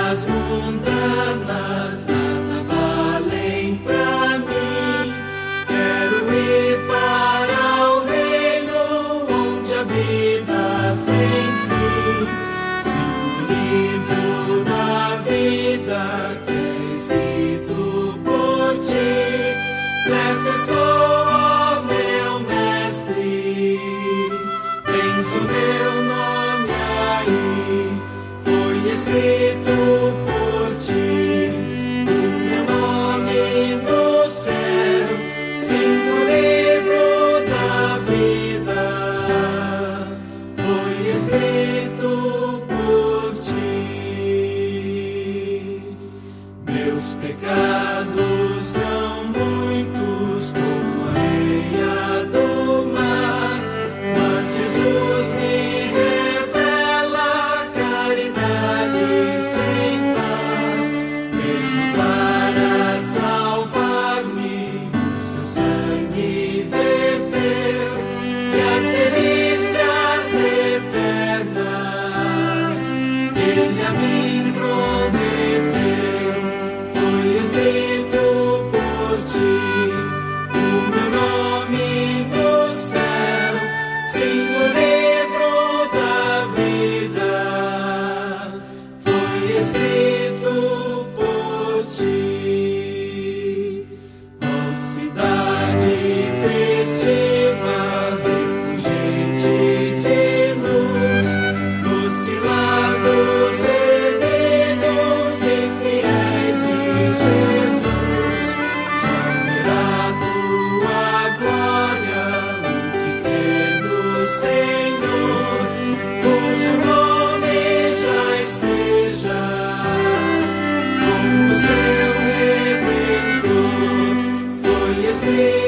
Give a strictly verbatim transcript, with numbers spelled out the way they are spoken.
coisas mundanas nada valem pra mim. Quero ir para o reino onde a vida sem fim. Se o livro da vida que é escrito por ti, certo estou, ó meu mestre, tens o meu nome aí, foi escrito por ti, o meu nome no céu, sim, no livro da vida, foi escrito por ti. Meus pecados são muitos como a areia do mar, mas Jesus me revela caridade sem par. Veio para salvar-me, o seu sangue verteu, e as delícias eternas Ele a mim prometeu. Foi escrito por ti, o meu nome no céu, sim, no livro da vida, foi escrito por ti. Ó cidade festiva, refulgente de luz, oscilar dos remidos e fiéis de Jesus, só verá tua glória o que crê no Senhor, cujo nome já esteja como seu Redentor. Foi escrito